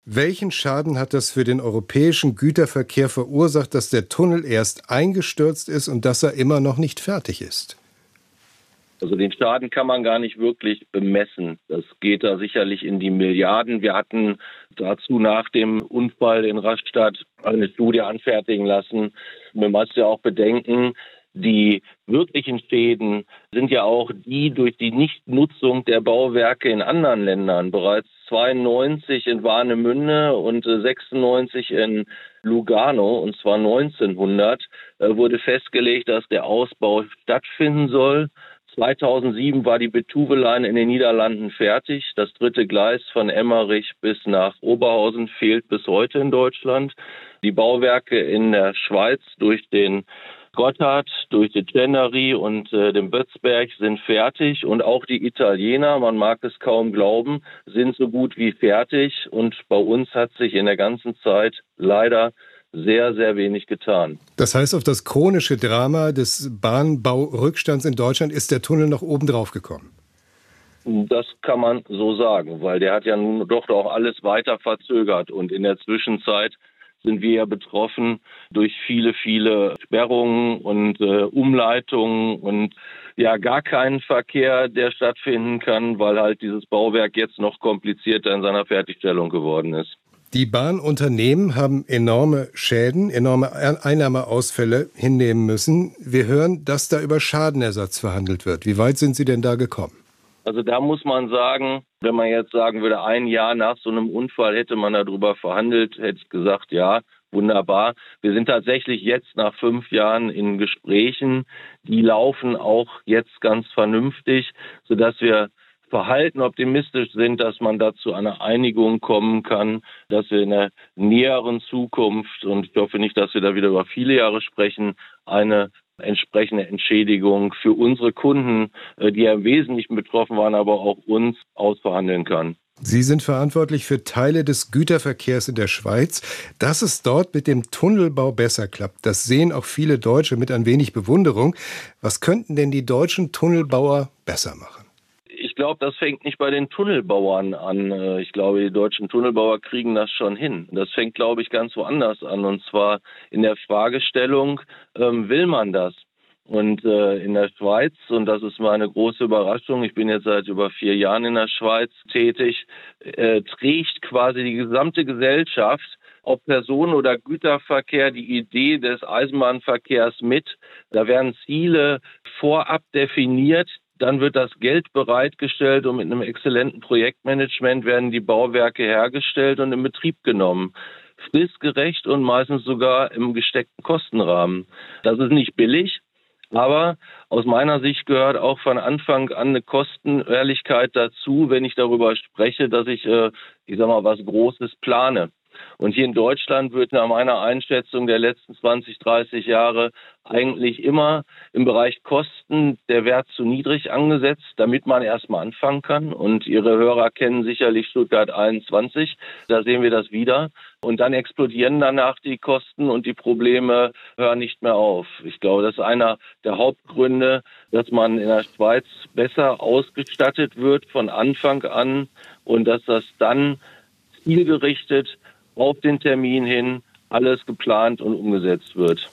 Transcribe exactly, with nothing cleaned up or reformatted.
Welchen Schaden hat das für den europäischen Güterverkehr verursacht, dass der Tunnel erst eingestürzt ist und dass er immer noch nicht fertig ist? Also den Schaden kann man gar nicht wirklich bemessen. Das geht da sicherlich in die Milliarden. Wir hatten dazu nach dem Unfall in Rastatt eine Studie anfertigen lassen. Man muss ja auch bedenken, die wirklichen Schäden sind ja auch die durch die Nichtnutzung der Bauwerke in anderen Ländern. Bereits zweiundneunzig in Warnemünde und sechsundneunzig in Lugano, und zwar neunzehnhundert, wurde festgelegt, dass der Ausbau stattfinden soll. zweitausendsieben war die Betuwe-Line in den Niederlanden fertig. Das dritte Gleis von Emmerich bis nach Oberhausen fehlt bis heute in Deutschland. Die Bauwerke in der Schweiz durch den Gotthard, durch die Ceneri und äh, den Bötzberg sind fertig. Und auch die Italiener, man mag es kaum glauben, sind so gut wie fertig. Und bei uns hat sich in der ganzen Zeit leider sehr, sehr wenig getan. Das heißt, auf das chronische Drama des Bahnbaurückstands in Deutschland ist der Tunnel noch oben drauf gekommen? Das kann man so sagen, weil der hat ja nun doch auch alles weiter verzögert. Und in der Zwischenzeit sind wir ja betroffen durch viele, viele Sperrungen und äh, Umleitungen und ja gar keinen Verkehr, der stattfinden kann, weil halt dieses Bauwerk jetzt noch komplizierter in seiner Fertigstellung geworden ist. Die Bahnunternehmen haben enorme Schäden, enorme Einnahmeausfälle hinnehmen müssen. Wir hören, dass da über Schadenersatz verhandelt wird. Wie weit sind Sie denn da gekommen? Also da muss man sagen, wenn man jetzt sagen würde, ein Jahr nach so einem Unfall hätte man darüber verhandelt, hätte ich gesagt, ja, wunderbar. Wir sind tatsächlich jetzt nach fünf Jahren in Gesprächen. Die laufen auch jetzt ganz vernünftig, sodass wir verhalten optimistisch sind, dass man da zu einer Einigung kommen kann, dass wir in der näheren Zukunft, und ich hoffe nicht, dass wir da wieder über viele Jahre sprechen, eine entsprechende Entschädigung für unsere Kunden, die ja im Wesentlichen betroffen waren, aber auch uns ausverhandeln kann. Sie sind verantwortlich für Teile des Güterverkehrs in der Schweiz. Dass es dort mit dem Tunnelbau besser klappt, das sehen auch viele Deutsche mit ein wenig Bewunderung. Was könnten denn die deutschen Tunnelbauer besser machen? Ich glaube, das fängt nicht bei den Tunnelbauern an. Ich glaube, die deutschen Tunnelbauer kriegen das schon hin. Das fängt, glaube ich, ganz woanders an. Und zwar in der Fragestellung, ähm, will man das? Und äh, in der Schweiz, und das ist mal eine große Überraschung, ich bin jetzt seit über vier Jahren in der Schweiz tätig, äh, trägt quasi die gesamte Gesellschaft, ob Personen- oder Güterverkehr, die Idee des Eisenbahnverkehrs mit. Da werden Ziele vorab definiert. Dann wird das Geld bereitgestellt und mit einem exzellenten Projektmanagement werden die Bauwerke hergestellt und in Betrieb genommen. Fristgerecht und meistens sogar im gesteckten Kostenrahmen. Das ist nicht billig, aber aus meiner Sicht gehört auch von Anfang an eine Kostenehrlichkeit dazu, wenn ich darüber spreche, dass ich, äh, ich sag mal, was Großes plane. Und hier in Deutschland wird nach meiner Einschätzung der letzten zwanzig, dreißig Jahre eigentlich immer im Bereich Kosten der Wert zu niedrig angesetzt, damit man erstmal anfangen kann. Und Ihre Hörer kennen sicherlich Stuttgart einundzwanzig, da sehen wir das wieder. Und dann explodieren danach die Kosten und die Probleme hören nicht mehr auf. Ich glaube, das ist einer der Hauptgründe, dass man in der Schweiz besser ausgestattet wird von Anfang an und dass das dann zielgerichtet auf den Termin hin alles geplant und umgesetzt wird.